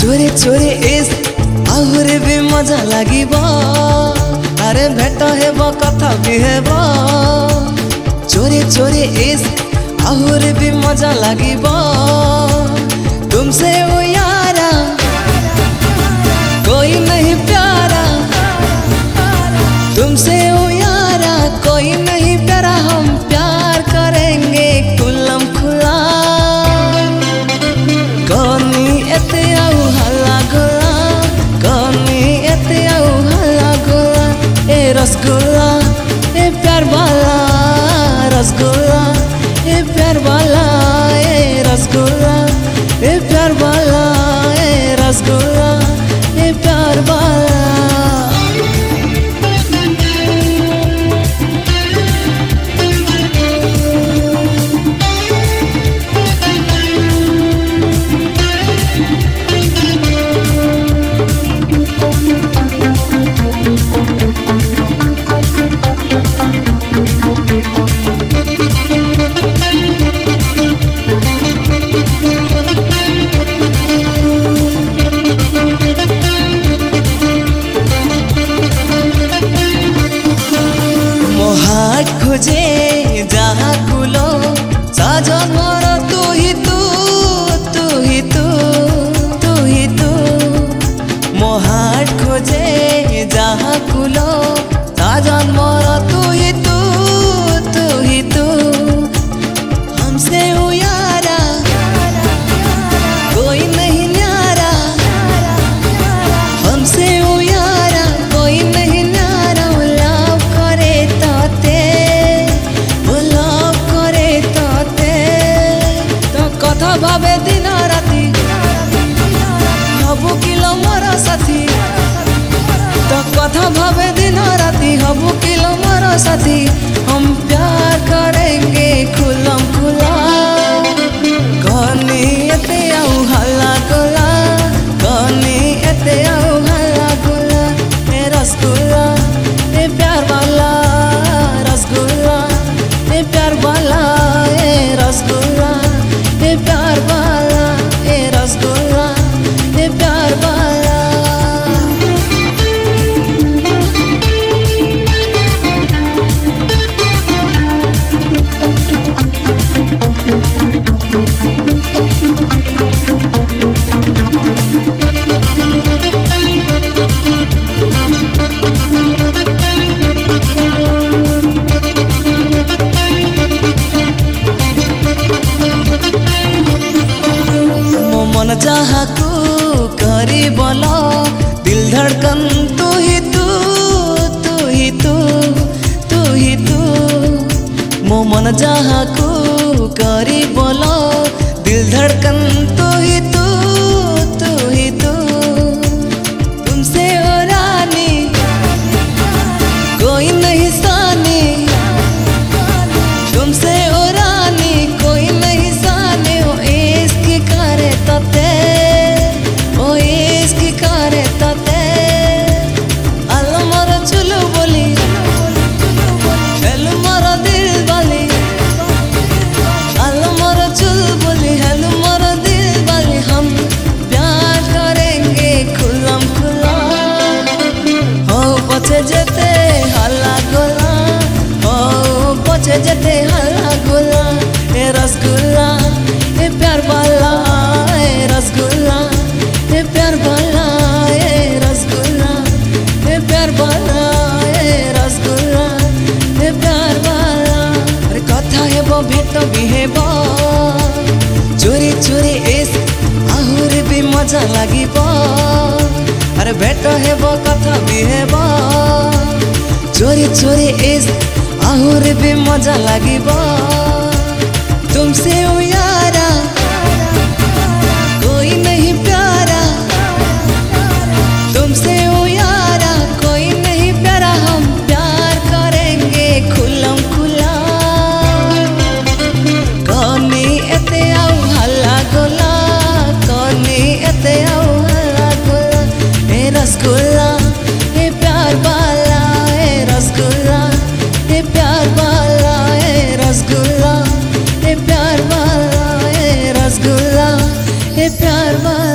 चोरी चोरी इश्क आहुरी भी मजा लागिब अरे भेट हेब कथा भी हेब चोरी चोरी इश्क आहुरी भी मजा लागिब तुमसे वो यारा कोई नहीं प्यारा तुमसे वो यारा कोई नहीं प्यारा हम प्यार करेंगे खुल्लम खुला कौनी एते आऊ हल्ला गोला कौनी एते आऊ हल्ला गोला ए रसगुल्ला ए प्यार वाला रसगुल्ला ए प्यार वाला ए रसगुल्ला ए प्यार वाला ए रसगुल्ला ए प्यार वाला खोजे जहाँ कुलो साजन मोर तू ही तू तू ही तू तू ही तू मोहाट खोजे जहाँ कुलो साजन मोर तू ही तू तू ही तू हमसे वो यारा कोई नहीं न्यारा हमसे वो यारा कोई नहीं न्यारा लव करे ताते कथा भावे दिन राति हबु किलो मोर साथी तो कथा भावे दिन राति हबु किलो मोर साथी हम प्यार करेंगे खुल्लम खुला कौनी एते आऊ हल्ला गोला कौनी एते आऊ हल्ला गोला ए रसगुल्ला ए प्यार वाला रसगुल्ला ए प्यार वाला ए रसगुल्ला ए प्यार वाला ए रसगुल्ला ए प्यार वाला मन जहाँ को करी बोलो दिल धड़कन तू ही तू तू ही तू तू ही तू मो मन जहाँ को करी बोलो दिल धड़कन तू ही तू तू ही तू तुमसे ओ रानी कोई नहीं सानी तुमसे ओ रानी कोई नहीं सानी ओ इश्क करे तते ओ इश्क करे तते आलो मोर चुलु बोली हेलु मोर दिल बोली आलो मोर चुल बोली हेलु मोर दिल बोली हम प्यार करेंगे खुल्लम खुला हो पछे जेते हल्ला गोला हो पछे जेते हल्ला गोला ए रसगुल्ला ए प्यार वाला ए रसगुल्ला ए प्यार वाला ए रसगुल्ला ए प्यार वाला ए रसगुल्ला ए प्यार वाला अरे कथा हेब भेट भी हेब चोरी चोरी इश्क आहुरी भी मजा लागिब अरे भेट हेब कथा भी हेब चोरी चोरी इश्क आहुरी भी मजा लागिब तुमसे वो यारा कोई नहीं प्यारा तुमसे वो यारा कोई नहीं प्यारा हम प्यार करेंगे खुल्लम खुला कौनी एते आऊ हल्ला गोला कौनी एते आऊ हल्ला गोला ए रसगुल्ला ए प्यार वाला ए रसगुल्ला ए प्यार वाला ए रसगुल्ला ए प्यार वाला ए रसगुल्ला ए प्यार वाला।